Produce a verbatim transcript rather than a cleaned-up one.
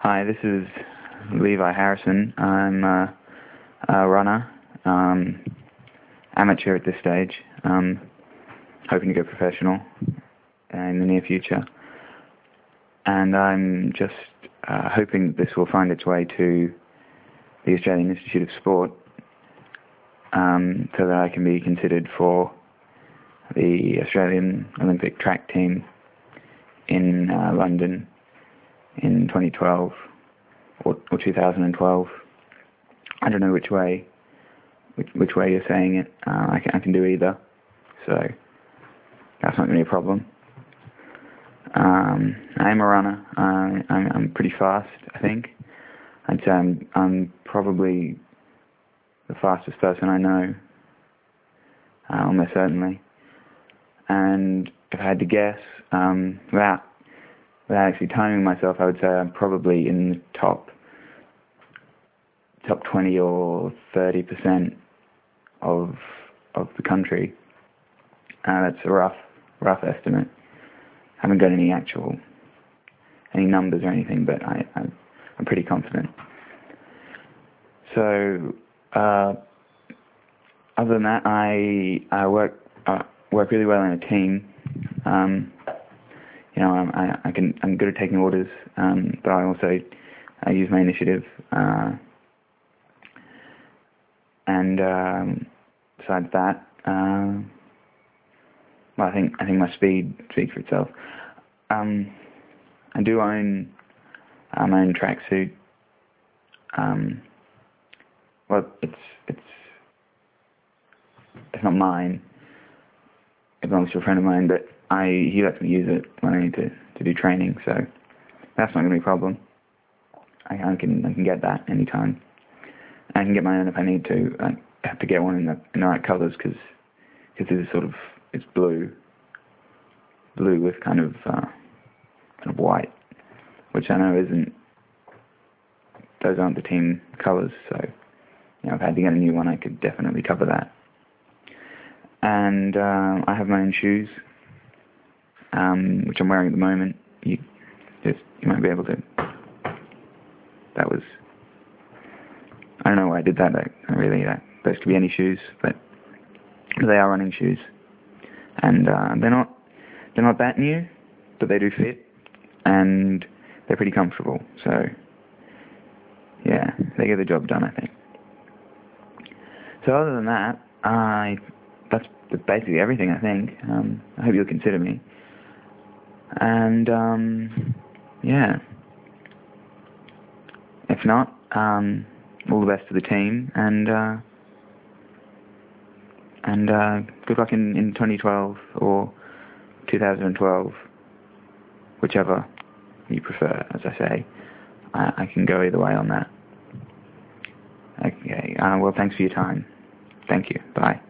Hi, this is Levi Harrison. I'm uh, a runner, um, amateur at this stage, um, hoping to go professional in the near future. And I'm just uh, hoping that this will find its way to the Australian Institute of Sport, um, so that I can be considered for the Australian Olympic track team in uh, London in twenty twelve or, or two thousand twelve. I don't know which way which, which way you're saying it. Uh, I, can, I can do either, so that's not going to be a problem. Um, I am a runner. Uh, I'm, I'm pretty fast, I think. I'd say I'm, I'm probably the fastest person I know, uh, almost certainly. And if I had to guess, um, without Without actually timing myself, I would say I'm probably in the top top twenty or thirty percent of of the country. Uh, that's a rough rough estimate. I haven't got any actual any numbers or anything, but I, I I'm pretty confident. So uh, other than that, I I work uh, work really well in a team. Um, You know, I, I can, I'm good at taking orders, um, but I also I use my initiative. Uh, and um, besides that, uh, well, I think I think my speed speaks for itself. Um, I do own uh, my own tracksuit. Um, well, it's it's it's not mine. It belongs to a friend of mine, but I he lets me use it when I need to, to do training, so that's not going to be a problem. I, I can I can get that anytime. I can get my own if I need to. I have to get one in the in the right colours because because this is sort of it's blue, blue with kind of uh, kind of white, which I know isn't those aren't the team colours. So you know, if I had to get a new one, I could definitely cover that. And uh, I have my own shoes, um, which I'm wearing at the moment. You just you might be able to. That was. I don't know why I did that. But really, that those could be any shoes, but they are running shoes, and uh, they're not they're not that new, but they do fit, and they're pretty comfortable. So yeah, they get the job done, I think. So other than that, I that's basically everything, I think. Um, I hope you'll consider me. And, um, yeah. If not, um, all the best to the team, and, uh, and, uh, good luck in, in twenty twelve or two thousand twelve, whichever you prefer, as I say. I, I can go either way on that. Okay, uh, well, thanks for your time. Thank you. Bye.